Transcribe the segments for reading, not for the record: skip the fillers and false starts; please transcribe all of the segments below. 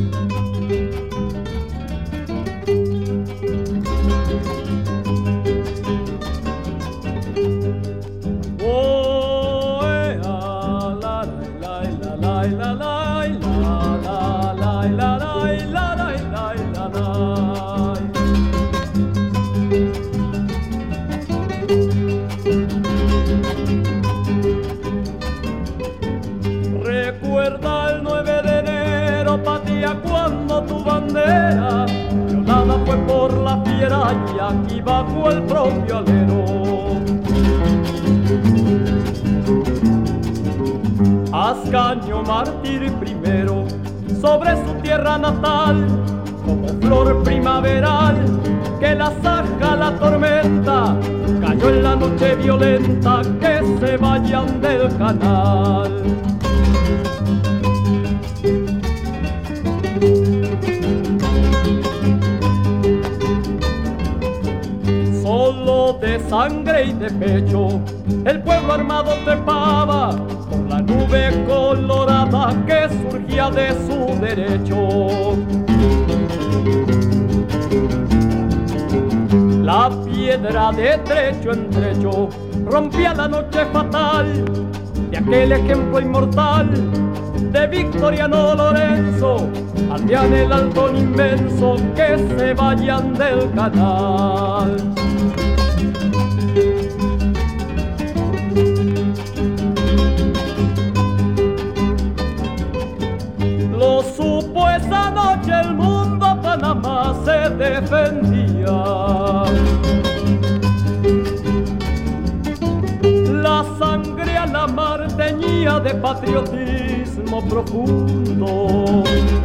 Recuerda el 9 de enero, patria, cuando tu bandera violada fue por la fiera y aquí bajo el propio alero. Ascanio mártir primero sobre su tierra natal, como flor primaveral que la saca la tormenta, cayó en la noche violenta, que se vayan del canal. Solo de sangre y de pecho el pueblo armado trepaba por la nube colorada que surgía de su derecho. La piedra de trecho en trecho rompía la noche fatal de aquel ejemplo inmortal de Victoriano Lorenzo. Aldean el halcón inmenso, que se vayan del canal. Lo supo esa noche el mundo, Panamá se defendía. La sangre a la mar teñía de patriotismo profundo.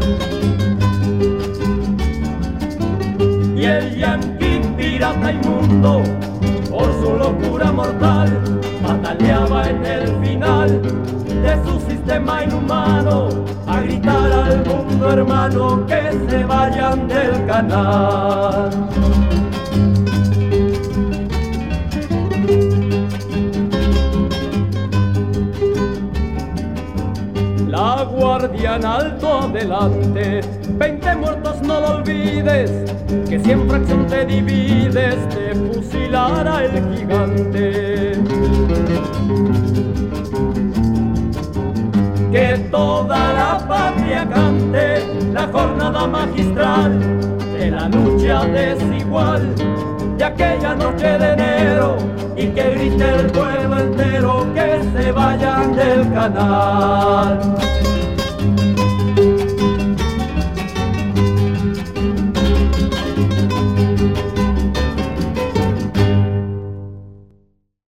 Y el yanqui pirata inmundo, por su locura mortal, bataleaba en el final de su sistema inhumano, a gritar al mundo hermano que se vayan del canal. La guardia en alto adelante, 20 muertos no lo olvides, que si en fracción te divides te fusilará el gigante. Que toda la patria cante la jornada magistral de la lucha desigual de aquella noche de enero, y que grite el pueblo entero que se vayan del canal.